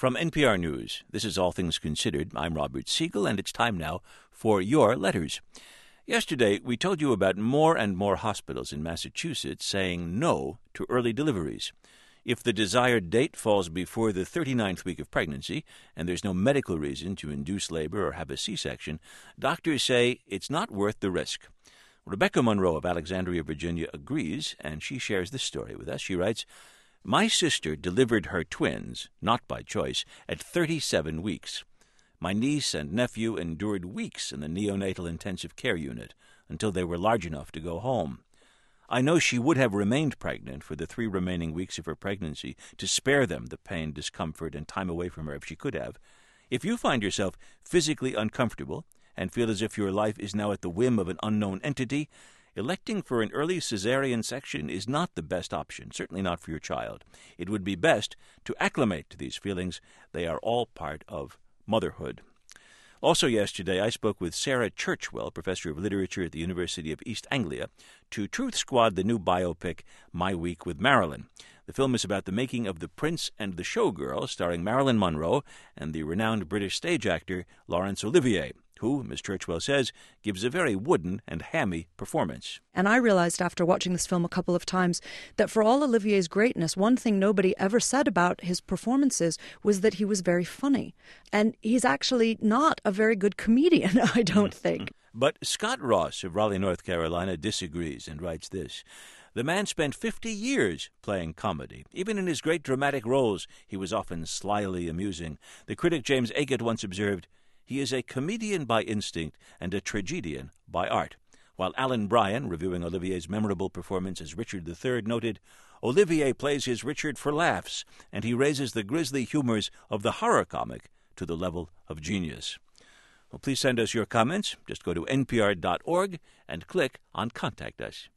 From NPR News, this is All Things Considered. I'm Robert Siegel, and it's time now for your letters. Yesterday, we told you about more and more hospitals in Massachusetts saying no to early deliveries. If the desired date falls before the 39th week of pregnancy, and there's no medical reason to induce labor or have a C-section, doctors say it's not worth the risk. Rebecca Monroe of Alexandria, Virginia, agrees, and she shares this story with us. She writes, "My sister delivered her twins, not by choice, at 37 weeks. My niece and nephew endured weeks in the neonatal intensive care unit until they were large enough to go home. I know she would have remained pregnant for the 3 remaining weeks of her pregnancy to spare them the pain, discomfort, and time away from her if she could have. If you find yourself physically uncomfortable and feel as if your life is now at the whim of an unknown entity, electing for an early cesarean section is not the best option, certainly not for your child. It would be best to acclimate to these feelings. They are all part of motherhood." Also yesterday, I spoke with Sarah Churchwell, professor of literature at the University of East Anglia, to Truth Squad, the new biopic, My Week with Marilyn. The film is about the making of The Prince and the Showgirl, starring Marilyn Monroe and the renowned British stage actor Laurence Olivier, who, Ms. Churchwell says, gives a very wooden and hammy performance. And I realized after watching this film a couple of times that for all Olivier's greatness, one thing nobody ever said about his performances was that he was very funny. And he's actually not a very good comedian, I don't think. But Scott Ross of Raleigh, North Carolina, disagrees and writes this. "The man spent 50 years playing comedy. Even in his great dramatic roles, he was often slyly amusing. The critic James Agate once observed, 'He is a comedian by instinct and a tragedian by art.' While Alan Bryan, reviewing Olivier's memorable performance as Richard III, noted, 'Olivier plays his Richard for laughs, and he raises the grisly humors of the horror comic to the level of genius.' Well, please send us your comments. Just go to npr.org and click on Contact Us.